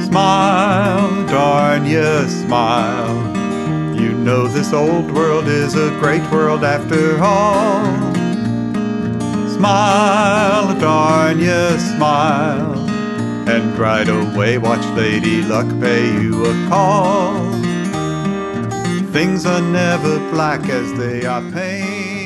Smile, darn you, smile. You know this old world is a great world after all. Smile, darn you, smile. And right away watch Lady Luck pay you a call. Things are never black as they are painted.